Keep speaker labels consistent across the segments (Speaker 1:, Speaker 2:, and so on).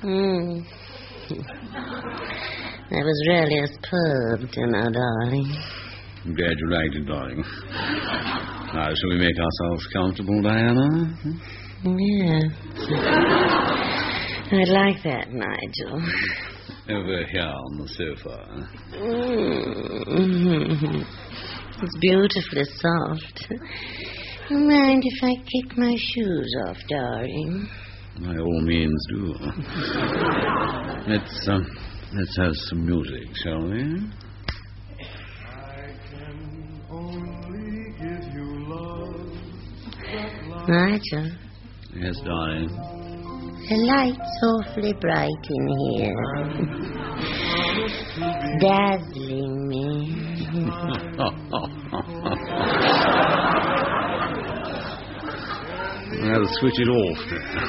Speaker 1: That was really a superb dinner, darling.
Speaker 2: I'm glad you liked it, darling. Now, shall we make ourselves comfortable, Diana?
Speaker 1: Yes. I'd like that, Nigel.
Speaker 2: Over here on the sofa.
Speaker 1: It's beautifully soft. Mind if I kick my shoes off, darling?
Speaker 2: By all means, do. Let's have some music, shall we?
Speaker 3: I can only give you love.
Speaker 1: Nigel,
Speaker 2: Yes, darling.
Speaker 1: the light's awfully bright in here. Dazzling me.
Speaker 2: I'll switch it off.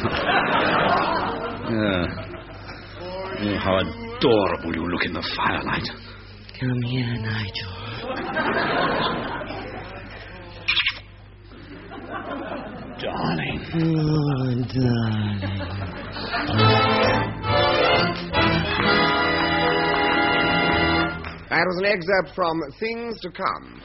Speaker 2: Yeah. Oh, how adorable you look in the firelight.
Speaker 1: Come here, Nigel.
Speaker 2: Darling.
Speaker 1: Oh, darling.
Speaker 4: That was an excerpt from Things to Come.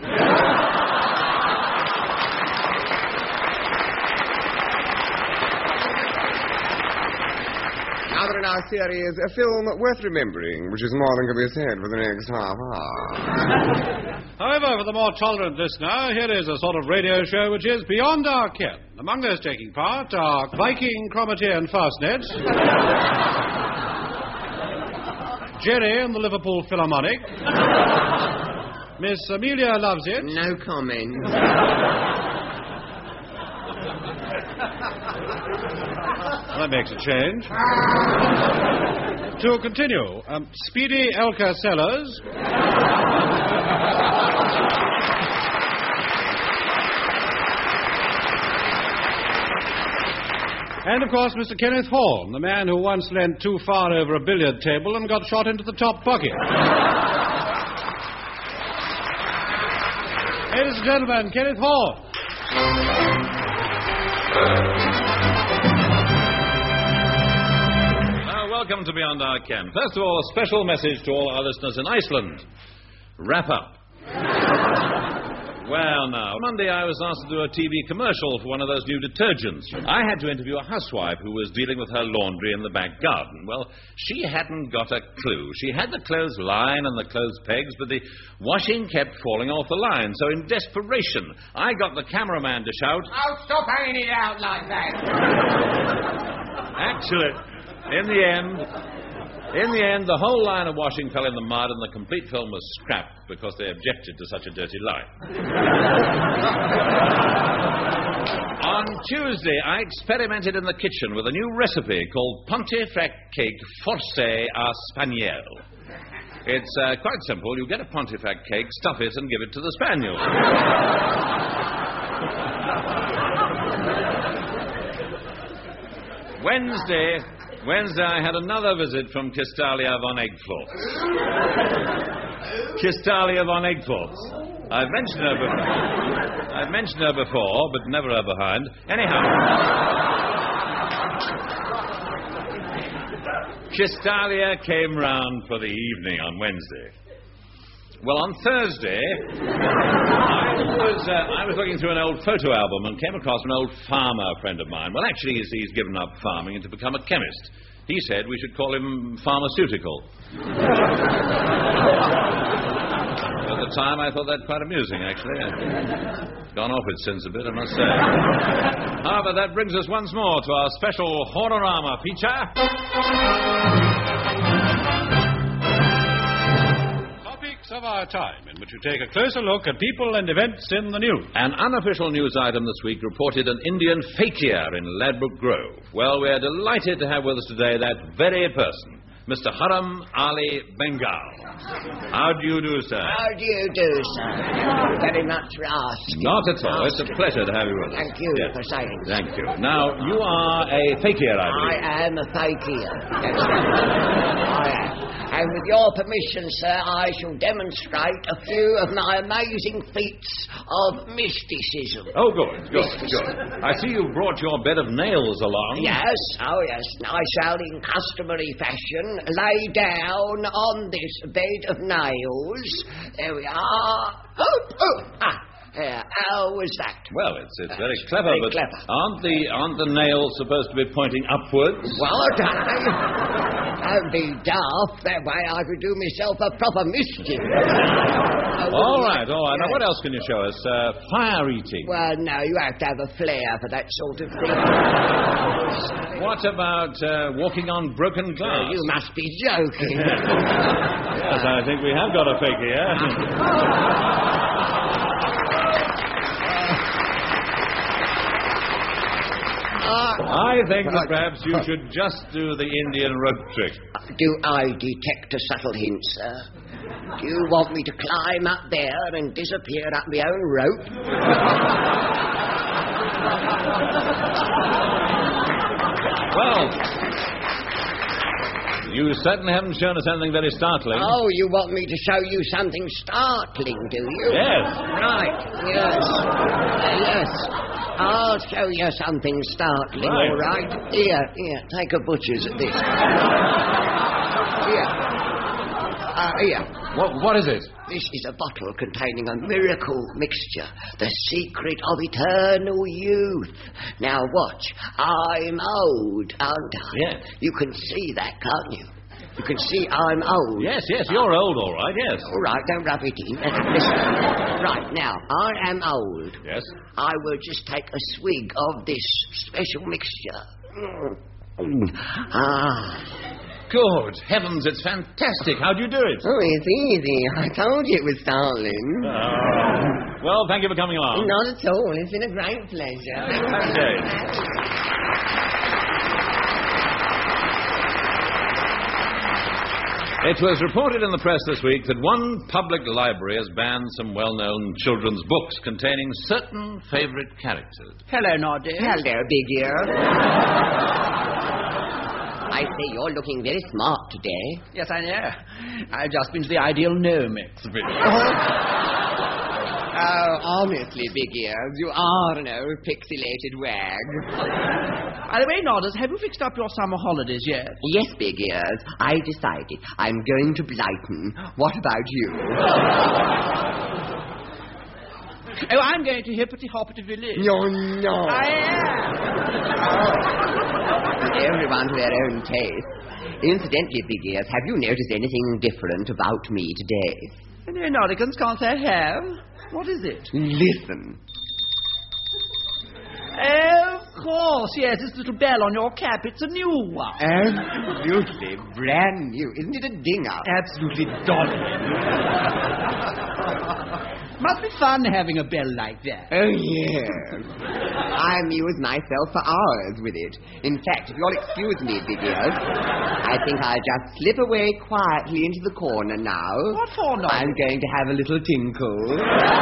Speaker 4: Now in our series, a film worth remembering, which is more than can be said for the next half hour.
Speaker 5: However, for the more tolerant listener, here is a sort of radio show which is beyond our ken. Among those taking part are Viking, Cromarty and Fastnet, Jerry and the Liverpool Philharmonic, Miss Amelia Loves It.
Speaker 4: No comment.
Speaker 5: That makes a change. To continue, Speedy Elka Sellers. And, of course, Mr. Kenneth Horne, the man who once leant too far over a billiard table and got shot into the top pocket. Ladies and gentlemen, Kenneth Horne.
Speaker 6: Welcome to Beyond Our Ken. First of all, a special message to all our listeners in Iceland. Wrap up. Well, now, Monday I was asked to do a TV commercial for one of those new detergents. I had to interview a housewife who was dealing with her laundry in the back garden. Well, she hadn't got a clue. She had the clothes line and the clothes pegs, but the washing kept falling off the line. So in desperation, I got the cameraman to shout,
Speaker 4: Oh, stop hanging it out like that.
Speaker 6: Actually, in the end, the whole line of washing fell in the mud and the complete film was scrapped because they objected to such a dirty line. On Tuesday, I experimented in the kitchen with a new recipe called Pontifex cake force à spaniel. It's quite simple. You get a Pontifex cake, stuff it, and give it to the spaniel. Wednesday, I had another visit from Kistalia von Eggflorts. Kistalia von Eggflorts. I've mentioned her before, but never her behind. Anyhow, Kistalia came round for the evening on Wednesday. Well, on Thursday, I was looking through an old photo album and came across an old farmer friend of mine. Well, actually, he's given up farming and to become a chemist. He said we should call him Pharmaceutical. At the time, I thought that quite amusing, actually. It's gone off it since a bit, I must say. However, that brings us once more to our special Horrorama feature.
Speaker 5: Of our time, in which we take a closer look at people and events in the news.
Speaker 6: An unofficial news item this week reported an Indian fakir in Ladbroke Grove. Well, we're delighted to have with us today that very person, Mr. Haram Ali Bengal. How do you do, sir?
Speaker 7: How do you do, sir? Very much for asking.
Speaker 6: Not at all. It's a pleasure to have you with us.
Speaker 7: Thank you for saying so.
Speaker 6: Thank you. Now, you are a fakir, I believe.
Speaker 7: I am a fakir. That's right. I am. And with your permission, sir, I shall demonstrate a few of my amazing feats of mysticism.
Speaker 6: Oh, good. I see you've brought your bed of nails along.
Speaker 7: Yes, I shall, in customary fashion, lay down on this bed of nails. There we are. How was that?
Speaker 6: Well, it's very clever,
Speaker 7: Very
Speaker 6: but
Speaker 7: clever.
Speaker 6: aren't the nails supposed to be pointing upwards?
Speaker 7: What? Don't be daft. That way I could do myself a proper mischief.
Speaker 6: All right. Now, what else can you show us? Fire eating.
Speaker 7: Well, no, you have to have a flair for that sort of thing.
Speaker 6: What about walking on broken glass?
Speaker 7: You must be joking.
Speaker 6: Yes, I think we have got a fake here. I think that perhaps you should just do the Indian rope trick.
Speaker 7: Do I detect a subtle hint, sir? Do you want me to climb up there and disappear up my own rope?
Speaker 6: Well, you certainly haven't shown us anything very startling.
Speaker 7: Oh, you want me to show you something startling, do you?
Speaker 6: Yes.
Speaker 7: Right, yes. I'll show you something startling,
Speaker 6: Right.
Speaker 7: all right? Here, take a butcher's at this. Here.
Speaker 6: What is it?
Speaker 7: This is a bottle containing a miracle mixture, the secret of eternal youth. Now watch. I'm old, aren't I?
Speaker 6: Yes.
Speaker 7: You can see that, can't you? You can see I'm old.
Speaker 6: Yes, you're old, all right, yes.
Speaker 7: All right, don't rub it in. Listen. Right, now, I am old.
Speaker 6: Yes?
Speaker 7: I will just take a swig of this special mixture.
Speaker 6: Good heavens, it's fantastic. How'd you do it?
Speaker 7: Oh, it's easy. I told you it was startling.
Speaker 6: Well, thank you for coming along.
Speaker 7: Not at all. It's been a great pleasure.
Speaker 6: Okay. It was reported in the press this week that one public library has banned some well-known children's books containing certain favourite characters.
Speaker 8: Hello, Noddy.
Speaker 7: Hello, Big Ear. I say you're looking very smart today.
Speaker 8: Yes, I know. I've just been to the Ideal Gnome exhibition.
Speaker 7: Oh, honestly, Big Ears, you are an old pixelated wag.
Speaker 8: By the way, Nodders, have you fixed up your summer holidays yet?
Speaker 7: Yes, Big Ears, I decided I'm going to Brighton. What about you?
Speaker 8: Oh, I'm going to Hippity Hoppity Village.
Speaker 7: No.
Speaker 8: I am.
Speaker 7: Everyone to their own taste. Incidentally, Big Ears, have you noticed anything different about me today?
Speaker 8: No, Noddicans, can't say I have. What is it?
Speaker 7: Listen.
Speaker 8: Oh, of course, yes, this little bell on your cap. It's a new one.
Speaker 7: Absolutely brand new. Isn't it a dinger?
Speaker 8: Absolutely darling. Must be fun having a bell like that.
Speaker 7: Oh, yes. I amuse myself for hours with it. In fact, if you'll excuse me, Big Ears, I think I'll just slip away quietly into the corner now.
Speaker 8: What for, Noddy?
Speaker 7: I'm going to have a little tinkle.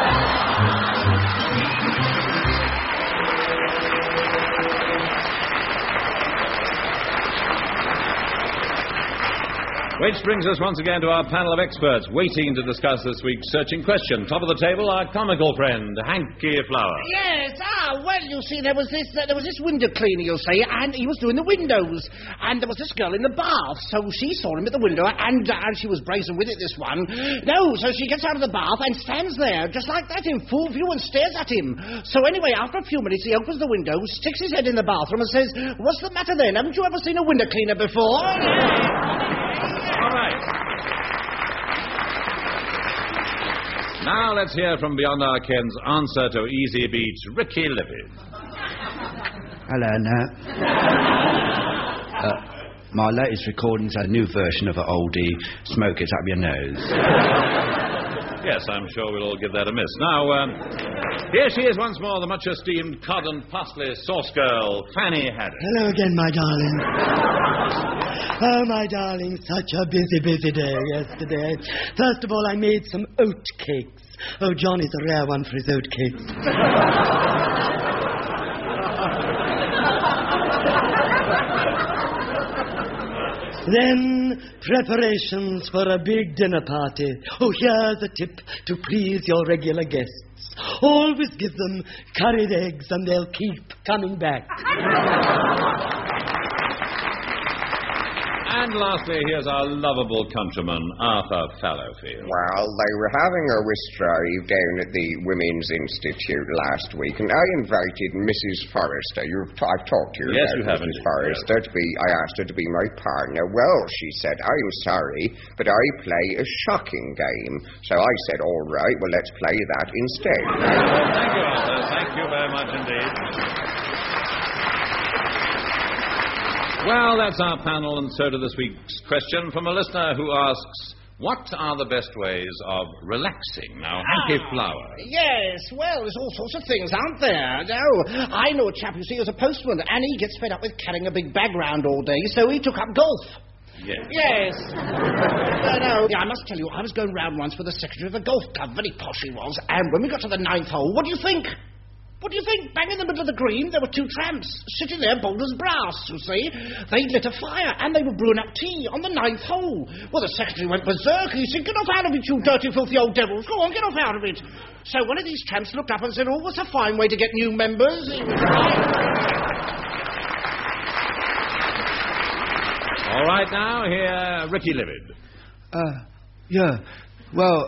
Speaker 6: Which brings us once again to our panel of experts waiting to discuss this week's searching question. Top of the table, our comical friend, Hanky Flower.
Speaker 9: Yes, well, you see, there was this window cleaner, you see, and he was doing the windows, and there was this girl in the bath, so she saw him at the window, and she was brazen with it, this one. No, so she gets out of the bath and stands there, just like that, in full view, and stares at him. So anyway, after a few minutes, he opens the window, sticks his head in the bathroom, and says, "What's the matter then? Haven't you ever seen a window cleaner before?"
Speaker 6: All right. Now let's hear from Beyond Our Ken's answer to Easy Beat's Ricky Lippis.
Speaker 10: Hello, Nat. My latest recording's a new version of an oldie, Smoke It Up Your Nose.
Speaker 6: Yes, I'm sure we'll all give that a miss. Now, here she is once more, the much-esteemed cod and parsley sauce girl, Fanny Harris.
Speaker 11: Hello again, my darling. Oh, my darling, such a busy day yesterday. First of all, I made some oat cakes. Oh, Johnny's a rare one for his oat cakes. Then preparations for a big dinner party. Oh, here's a tip to please your regular guests. Always give them curried eggs and they'll keep coming back.
Speaker 6: And lastly, here's our lovable countryman, Arthur Fallowfield.
Speaker 4: Well, they were having a whist drive down at the Women's Institute last week, and I invited Mrs. Forrester. I've talked to you
Speaker 6: Yes,
Speaker 4: about
Speaker 6: you have
Speaker 4: Mrs.
Speaker 6: indeed.
Speaker 4: Forrester. I asked her to be my partner. Well, she said, I'm sorry, but I play a shocking game. So I said, all right, well, let's play that instead.
Speaker 6: Thank you, Arthur. Thank you very much indeed. Well, that's our panel, and so to this week's question from a listener who asks, what are the best ways of relaxing? Now, Hanky Flower.
Speaker 9: Yes, well, there's all sorts of things, aren't there? No, I know a chap, you see, who's a postman, and he gets fed up with carrying a big bag round all day, so he took up golf.
Speaker 6: Yes.
Speaker 9: Yes. No. Yeah, I must tell you, I was going round once with the secretary of the golf club, very posh he was, and when we got to the 9th hole, what do you think? What do you think? Bang in the middle of the green, there were two tramps sitting there, bold as brass, you see. They'd lit a fire, and they were brewing up tea on the 9th hole. Well, the secretary went berserk. He said, get off out of it, you dirty, filthy old devils. Go on, get off out of it. So one of these tramps looked up and said, oh, what's a fine way to get new members?
Speaker 6: All right, now, here, Ricky Livid.
Speaker 10: Yeah. Well,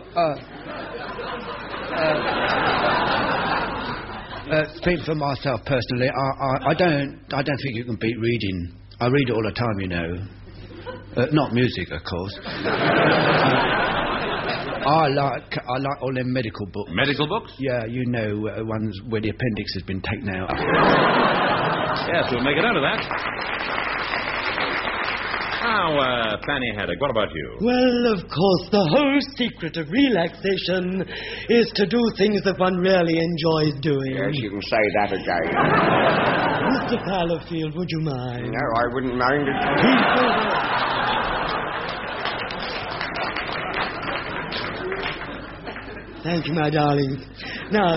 Speaker 10: speak for myself personally. I don't think you can beat reading. I read it all the time, you know. Not music, of course. I like all them medical books.
Speaker 6: Medical books?
Speaker 10: Yeah, you know, ones where the appendix has been taken out.
Speaker 6: Yes, we'll make it out of that. Now, Fanny Haddock, what about you?
Speaker 11: Well, of course, the whole secret of relaxation is to do things that one really enjoys doing.
Speaker 4: Yes, you can say that again.
Speaker 11: Mr. Fallowfield, would you mind?
Speaker 4: No, I wouldn't mind it.
Speaker 11: Thank you, my darling. Now,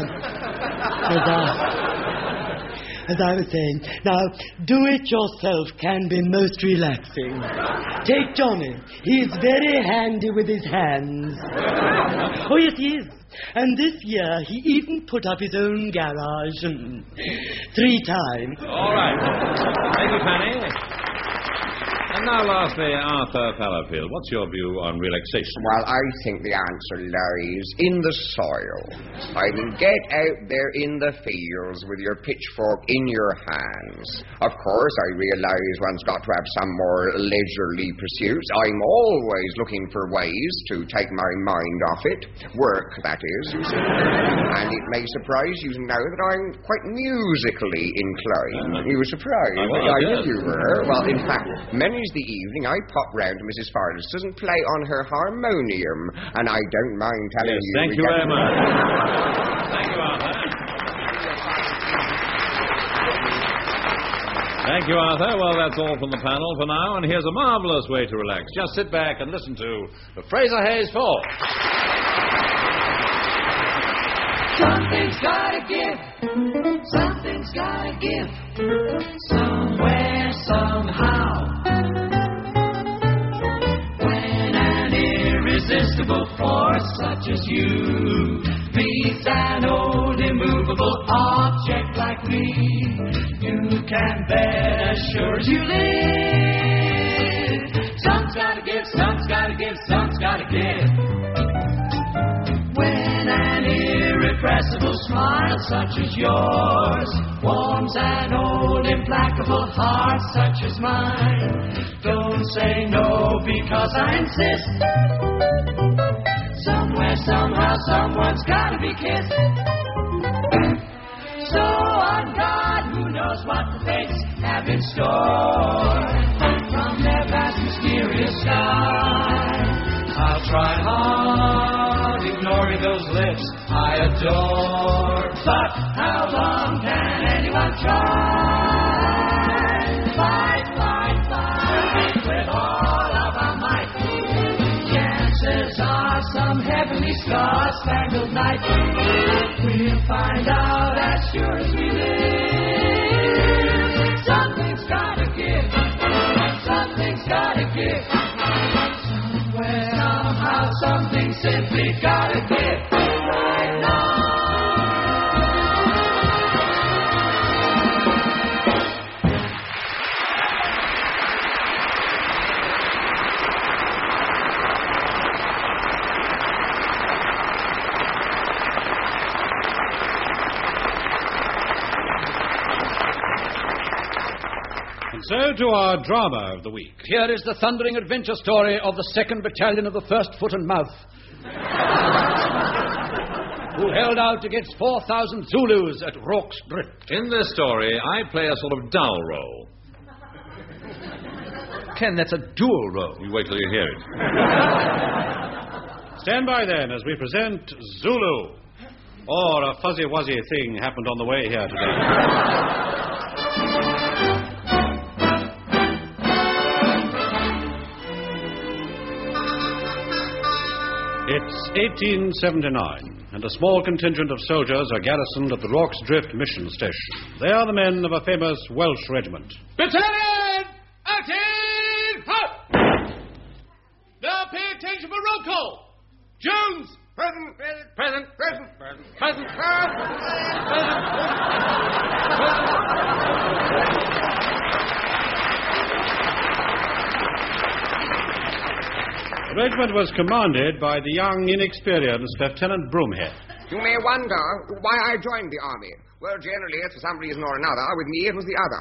Speaker 11: as I was saying, now, do-it-yourself can be most relaxing. Take Johnny. He's very handy with his hands. Oh, yes, he is. And this year, he even put up his own garage 3 times.
Speaker 6: All right. Thank you, Fanny. And now, lastly, Arthur Fallowfield, what's your view on relaxation?
Speaker 4: Well, I think the answer lies in the soil. I mean, get out there in the fields with your pitchfork in your hands. Of course, I realize one's got to have some more leisurely pursuits. I'm always looking for ways to take my mind off it. Work, that is, you see. And it may surprise you to know that I'm quite musically inclined. You were surprised? I knew you were. Well, in fact, many's the evening I pop round to Mrs. Forrester's and play on her harmonium, and I don't mind telling you...
Speaker 6: Thank you very much. Thank you, Arthur. Thank you, Arthur. Well, that's all from the panel for now, and here's a marvellous way to relax. Just sit back and listen to the Fraser Hayes Fall.
Speaker 12: Something's gotta give. Something's gotta give. Somewhere, somehow. When an irresistible force such as you meets an old immovable object like me, you can bet as sure as you live. Something's gotta give, something's gotta give, something's gotta give. When an irrepressible smile such as yours warms an old implacable heart such as mine, don't say no because I insist. Somewhere, somehow, someone's gotta be kissed. So on God, who knows what the fates have in store from their vast mysterious sky. I'll try hard, ignoring those lips I adore. But how long can anyone try? Fight, fight, fight with all of our might. Chances are some heavenly star-spangled night. We'll find out as sure as we live. Something's gotta give. Something's gotta give. simply gotta get right now.
Speaker 5: And so to our drama of the week.
Speaker 13: Here is the thundering adventure story of the 2nd Battalion of the 1st Foot and Mouth, who held out against 4,000 Zulus at Rorke's Drift.
Speaker 6: In this story, I play a sort of dull role.
Speaker 13: Ken, that's a dual role.
Speaker 6: You wait till you hear it.
Speaker 5: Stand by then as we present Zulu. Or a fuzzy-wuzzy thing happened on the way here today. It's 1879, and a small contingent of soldiers are garrisoned at the Rorke's Drift mission station. They are the men of a famous Welsh regiment.
Speaker 14: Battalion! Active! Hut! Now pay attention for roll call. Jones!
Speaker 4: Present, present, present, present, present,
Speaker 5: The regiment was commanded by the young, inexperienced Lieutenant Broomhead.
Speaker 4: You may wonder why I joined the army. Well, generally, it's for some reason or another. With me, it was the other.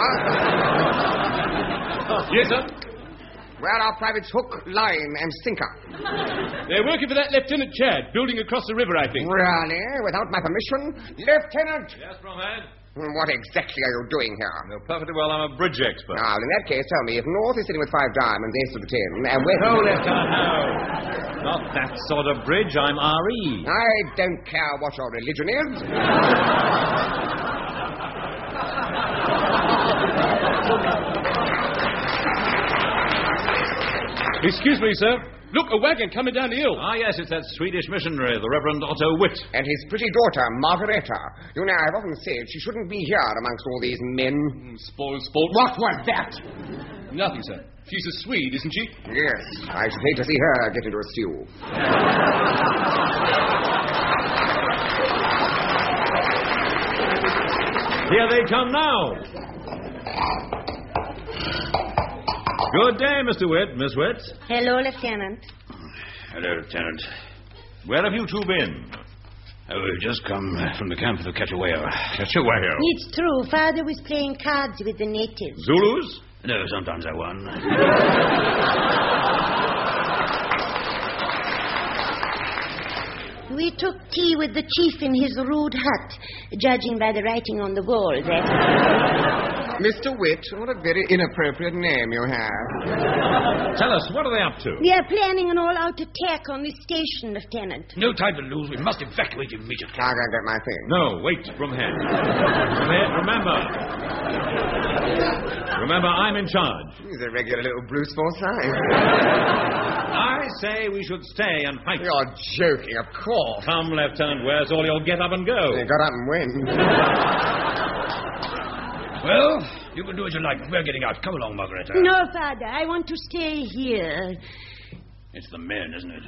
Speaker 14: Yes, sir?
Speaker 4: Where are Privates Hook, Line, and Sinker?
Speaker 14: They're working for that Lieutenant Chad, building across the river, I think.
Speaker 4: Really? Without my permission? Lieutenant!
Speaker 6: Yes, Broomhead?
Speaker 4: What exactly are you doing here?
Speaker 6: No, perfectly well. I'm a bridge expert.
Speaker 4: Now, in that case, tell me, if North is sitting with 5 diamonds, ace to the 10, and West...
Speaker 6: No, Lieutenant, no. Not that sort of bridge. I'm R.E.
Speaker 4: I don't care what your religion is.
Speaker 14: Excuse me, sir. Look, a wagon coming down the hill.
Speaker 6: Ah, yes, it's that Swedish missionary, the Reverend Otto Witt.
Speaker 4: And his pretty daughter, Margareta. You know, I've often said she shouldn't be here amongst all these men.
Speaker 14: Spoiled sport.
Speaker 4: What was that?
Speaker 14: Nothing, sir. She's a Swede, isn't she?
Speaker 4: Yes. I should hate to see her get into a stew.
Speaker 6: Here they come now. Good day, Mr. Witt, Miss Witt.
Speaker 1: Hello, Lieutenant.
Speaker 2: Hello, Lieutenant.
Speaker 6: Where have you two been?
Speaker 2: Oh, we've just come from the camp of the Cachoeira.
Speaker 6: Cachoeira?
Speaker 1: It's true. Father was playing cards with the natives.
Speaker 6: Zulus?
Speaker 2: No, sometimes I won.
Speaker 1: We took tea with the chief in his rude hut, judging by the writing on the walls.
Speaker 4: Mr. Witt, what a very inappropriate name you have.
Speaker 6: Tell us, what are they up to?
Speaker 1: We are planning an all-out attack on this station, Lieutenant.
Speaker 13: No time to lose. We must evacuate immediately.
Speaker 4: I can't get my thing.
Speaker 6: No, wait, Broomhead. Broomhead, remember. Remember, I'm in charge.
Speaker 4: He's a regular little Bruce Forsyth.
Speaker 6: I say we should stay and fight.
Speaker 4: You're joking, of course.
Speaker 6: Come, Lieutenant, where's all your get up and go?
Speaker 4: You got up and win.
Speaker 13: Well, you can do as you like, but we're getting out. Come along, Margareta.
Speaker 1: No, Father. I want to stay here.
Speaker 2: It's the men, isn't it?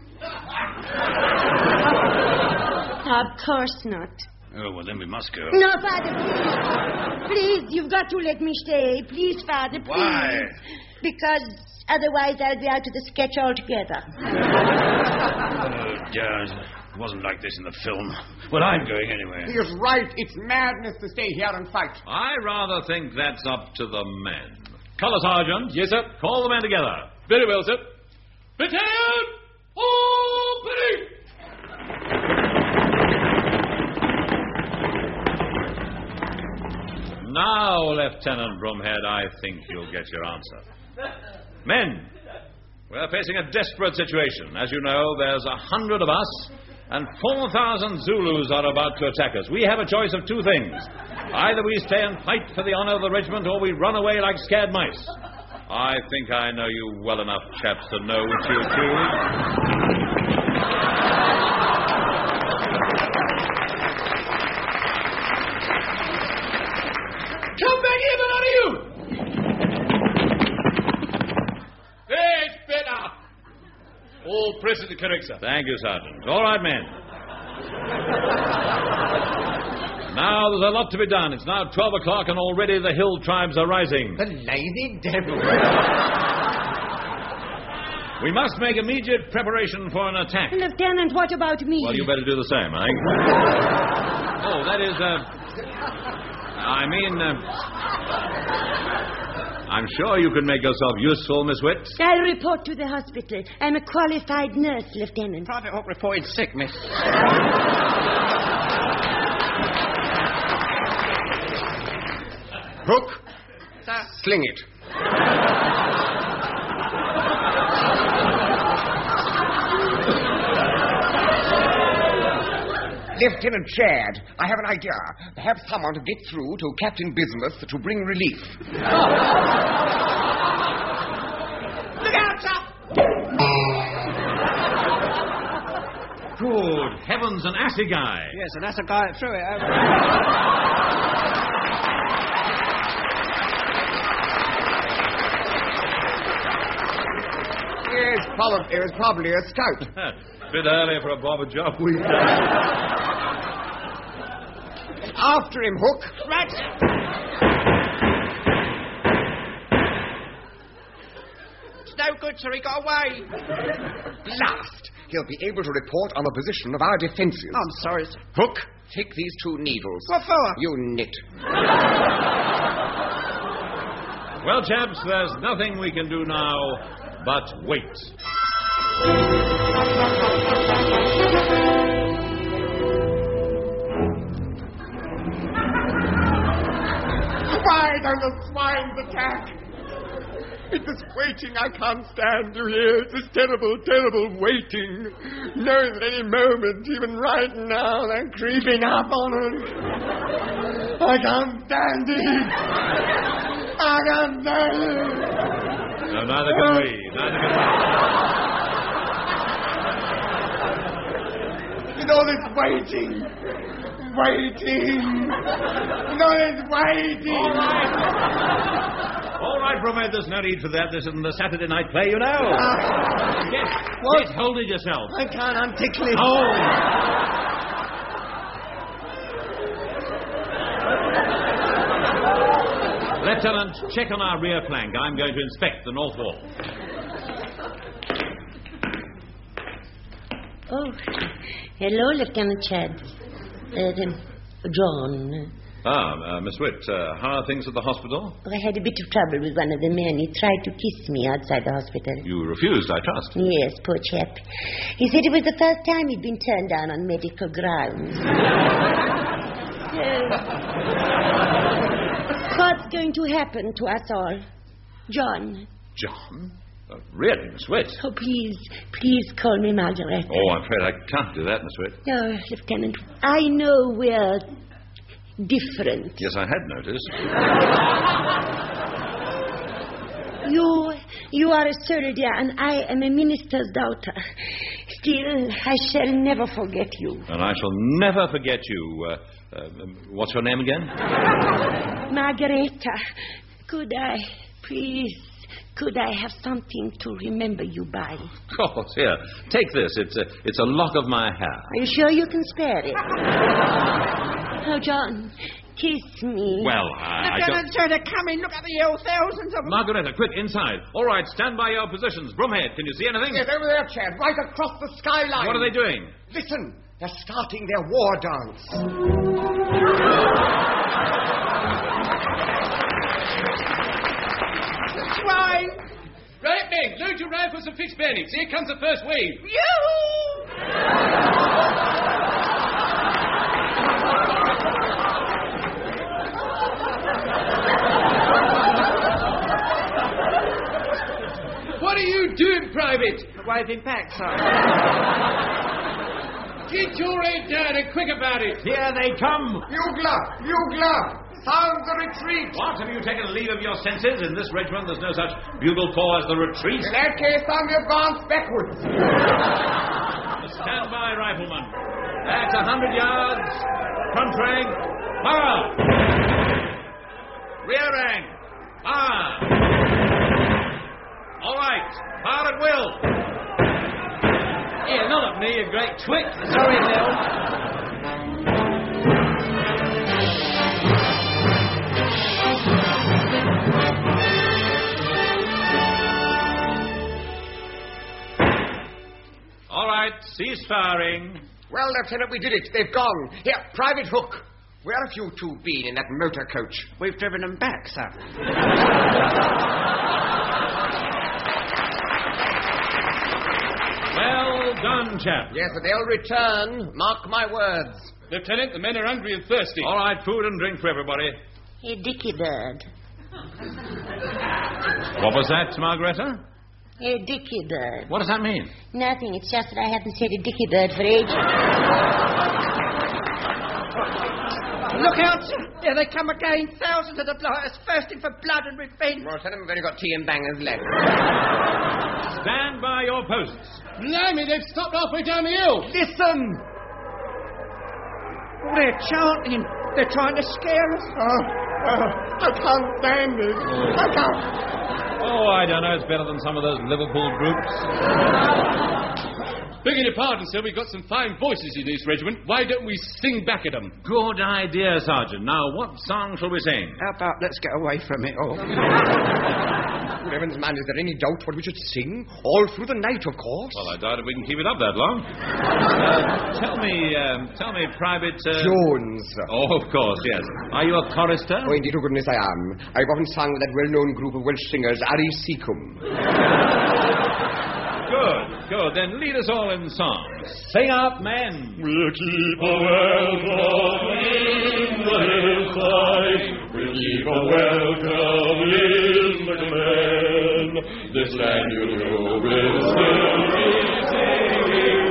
Speaker 1: Of course not.
Speaker 2: Oh, well, then we must go.
Speaker 1: No, Father, please. Please, you've got to let me stay. Please, Father, please.
Speaker 2: Why?
Speaker 1: Because otherwise I'll be out of the sketch altogether.
Speaker 2: Oh, dear. It wasn't like this in the film. Well, I'm going anyway.
Speaker 4: He is right. It's madness to stay here and fight.
Speaker 6: I rather think that's up to the men. Colour Sergeant.
Speaker 14: Yes, sir.
Speaker 6: Call the men together.
Speaker 14: Very well, sir. Battalion! Opening!
Speaker 6: Now, Lieutenant Broomhead, I think you'll get your answer. Men, we're facing a desperate situation. As you know, there's 100 of us, and 4,000 Zulus are about to attack us. We have a choice of two things. Either we stay and fight for the honor of the regiment, or we run away like scared mice. I think I know you well enough, chaps, to know which you choose.
Speaker 14: Come back here, but none of you! It's better. All present correct, sir.
Speaker 6: Thank you, Sergeant. All right, men. Now there's a lot to be done. It's now 12 o'clock and already the hill tribes are rising.
Speaker 4: The lazy devil.
Speaker 6: We must make immediate preparation for an attack.
Speaker 1: Lieutenant, what about me?
Speaker 6: Well, you better do the same, Ike. Oh, that is, I'm sure you can make yourself useful, Miss Witt.
Speaker 1: I'll report to the hospital. I'm a qualified nurse, Lieutenant.
Speaker 9: Private Hook reported sick, miss.
Speaker 4: Hook,
Speaker 9: Sir?
Speaker 4: sling it. Lieutenant Chad, I have an idea. Perhaps someone to get through to Captain Bismuth to bring relief.
Speaker 9: Look out, sir!
Speaker 6: Good heavens, an assegai.
Speaker 9: Yes, and that's a guy that threw it.
Speaker 4: Yes, it was probably a scout.
Speaker 6: Bit early for a bobber job, we.
Speaker 4: After him, Hook.
Speaker 9: Right. It's no good, sir. He got away.
Speaker 4: Blast! He'll be able to report on the position of our defences.
Speaker 9: I'm sorry, sir.
Speaker 4: Hook, take these 2 needles.
Speaker 9: What for?
Speaker 4: You knit.
Speaker 6: Well, chaps, there's nothing we can do now but wait.
Speaker 3: Why don't the swines attack? It's this waiting I can't stand to hear. It's this terrible, terrible waiting. Knowing that any moment, even right now, they're creeping up on us. I can't stand it. I can't stand it.
Speaker 6: No, neither can we. Neither can we.
Speaker 3: With all this waiting. No, it's waiting.
Speaker 6: All right, Bromhead, there's no need for that. This isn't a Saturday night play, you know. Get hold of yourself.
Speaker 3: I can't, I'm ticklish.
Speaker 6: Oh. Lieutenant, check on our rear flank. I'm going to inspect the north wall.
Speaker 1: Oh, hello, Lieutenant Chad. John.
Speaker 6: Miss Witt, how are things at the hospital?
Speaker 1: I had a bit of trouble with one of the men. He tried to kiss me outside the hospital.
Speaker 6: You refused, I trust.
Speaker 1: Yes, poor chap. He said it was the first time he'd been turned down on medical grounds. What's going to happen to us all? John.
Speaker 6: John? Really, Miss Witt?
Speaker 1: Oh, please call me Margaret.
Speaker 6: Oh, I'm afraid I can't do that, Miss Witt.
Speaker 1: No, Lieutenant, I know we're different.
Speaker 6: Yes, I had noticed.
Speaker 1: You are a soldier, and I am a minister's daughter. Still, I shall never forget you.
Speaker 6: And I shall never forget you. What's your name again?
Speaker 1: Margareta. Could I have something to remember you by?
Speaker 6: Of course, here. Take this. It's a lock of my hair.
Speaker 1: Are you sure you can spare it? Oh, John, kiss me.
Speaker 6: Well,
Speaker 9: Lieutenant, sir, they're coming. Look at the hill. Thousands of them.
Speaker 6: Margareta, quick, inside. All right, stand by your positions. Broomhead, can you see anything?
Speaker 4: Yes, over there, Chad, right across the skyline.
Speaker 6: What are they doing?
Speaker 4: Listen, they're starting their war dance.
Speaker 9: Swine!
Speaker 14: Right, men, load your rifles and fix bayonets. Here comes the first wave. What are you doing, Private?
Speaker 9: Waving back, sir.
Speaker 14: Get your head down and quick about it.
Speaker 6: Here they come.
Speaker 3: Bugler! Sound the retreat!
Speaker 6: What? Have you taken leave of your senses? In this regiment, there's no such bugle call as the retreat.
Speaker 3: In that case, I'm advance backwards.
Speaker 6: Stand by, rifleman. That's 100 yards. Front rank. Fire! Rear rank. Fire! All right. Fire at will. Here, not at me, you great twit.
Speaker 8: Sorry, Bill.
Speaker 6: All right, cease firing.
Speaker 4: Well, Lieutenant, we did it. They've gone. Here, Private Hook. Where have you two been in that motor coach?
Speaker 9: We've driven them back, sir.
Speaker 6: Well done, chap.
Speaker 4: Yes, but they'll return. Mark my words.
Speaker 14: Lieutenant, the men are hungry and thirsty.
Speaker 6: All right, food and drink for everybody.
Speaker 1: Hey, Dicky Bird.
Speaker 6: What was that, Margareta?
Speaker 1: Hey, Dicky Bird.
Speaker 6: What does that mean?
Speaker 1: Nothing. It's just that I haven't said a Dicky Bird for ages.
Speaker 8: Look out, sir. Here they come again. Thousands of the blighters thirsting for blood and revenge.
Speaker 4: Well, tell them we've only got tea and bangers left.
Speaker 6: Stand by your posts.
Speaker 14: Blimey, they've stopped halfway down the hill.
Speaker 8: Listen. Oh, they're chanting. They're trying to scare us.
Speaker 3: I can't stand this. I can't.
Speaker 6: Oh, I don't know. It's better than some of those Liverpool groups.
Speaker 14: Begging your pardon, sir, we've got some fine voices in this regiment. Why don't we sing back at them?
Speaker 6: Good idea, Sergeant. Now, what song shall we sing?
Speaker 9: How about let's get away from it all?
Speaker 4: Good heavens, man, is there any doubt what we should sing? All through the night, of course.
Speaker 6: Well, I doubt if we can keep it up that long. Tell me, Private...
Speaker 4: Jones.
Speaker 6: Oh, of course, yes. Are you a chorister?
Speaker 4: Oh, indeed, to goodness I am. I've often sung with that well-known group of Welsh singers, Ari Seacombe.
Speaker 6: Good. Then lead us all in song. Sing up, men.
Speaker 3: We'll keep a welcome in the hillside. We'll keep a welcome in the glen. This land you know will still be singing.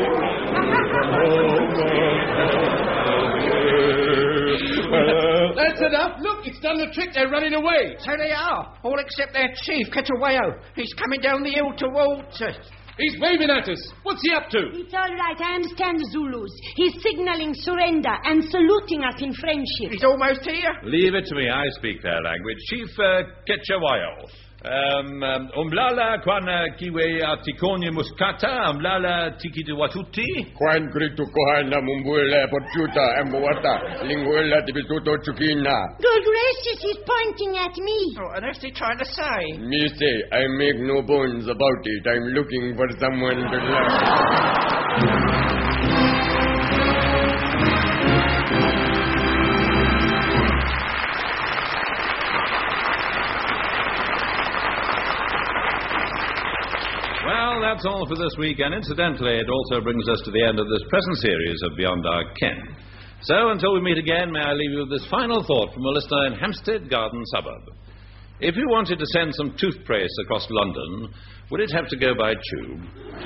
Speaker 14: That's enough. Look, it's done the trick. They're running away.
Speaker 8: So they are. All except their chief, Ketaweo. He's coming down the hill towards us.
Speaker 14: He's waving at us. What's he up to?
Speaker 15: It's all right. I understand the Zulus. He's signaling surrender and saluting us in friendship.
Speaker 8: He's almost here.
Speaker 6: Leave it to me. I speak their language. Chief Ketchawayo. Umblala kwana kiwe atikonya muskata, umblala tikitu watuti.
Speaker 3: Kwan kritu kohana mumbula pochuta amwata linguela tibituto chukina.
Speaker 15: Good gracious, he's pointing at me.
Speaker 8: What on earth is he trying to say?
Speaker 3: Me say, I make no bones about it. I'm looking for someone to love.
Speaker 6: Well, that's all for this week, and incidentally, it also brings us to the end of this present series of Beyond Our Ken. So, until we meet again, may I leave you with this final thought from a listener in Hampstead Garden Suburb. If you wanted to send some toothpaste across London, would it have to go by tube?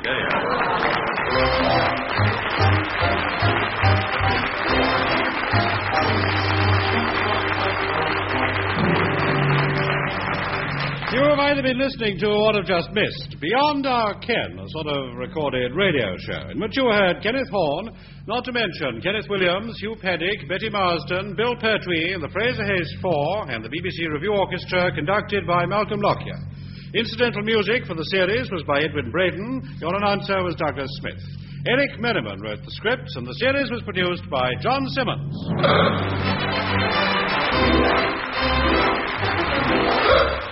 Speaker 5: You have either been listening to or have just missed Beyond Our Ken, a sort of recorded radio show, in which you heard Kenneth Horne, not to mention Kenneth Williams, Hugh Paddick, Betty Marsden, Bill Pertwee, the Fraser Hayes Four, and the BBC Review Orchestra, conducted by Malcolm Lockyer. Incidental music for the series was by Edwin Braden. Your announcer was Douglas Smith. Eric Merriman wrote the scripts, and the series was produced by John Simmons.